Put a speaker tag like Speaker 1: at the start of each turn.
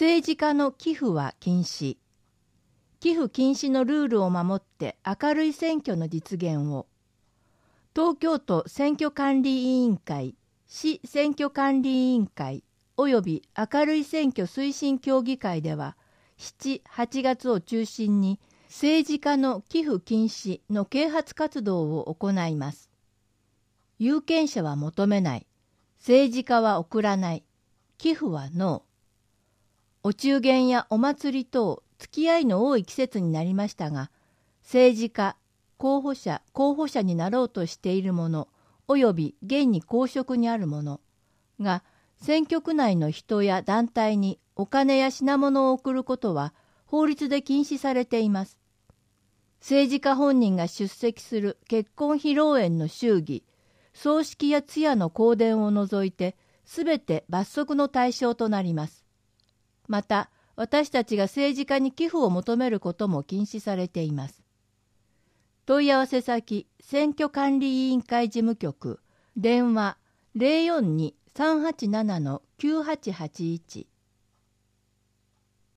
Speaker 1: 政治家の寄付は禁止。寄付禁止のルールを守って明るい選挙の実現を。東京都選挙管理委員会、市選挙管理委員会及び明るい選挙推進協議会では、7、8月を中心に政治家の寄付禁止の啓発活動を行います。有権者は求めない。政治家は送らない。寄付はノー。お中元やお祭り等、付き合いの多い季節になりましたが、政治家、候補者になろうとしている者、および現に公職にある者が、選挙区内の人や団体にお金や品物を送ることは法律で禁止されています。政治家本人が出席する結婚披露宴の祝儀、葬式や通夜の香典を除いて、すべて罰則の対象となります。また、私たちが政治家に寄付を求めることも禁止されています。問い合わせ先、選挙管理委員会事務局、電話 042-387-9881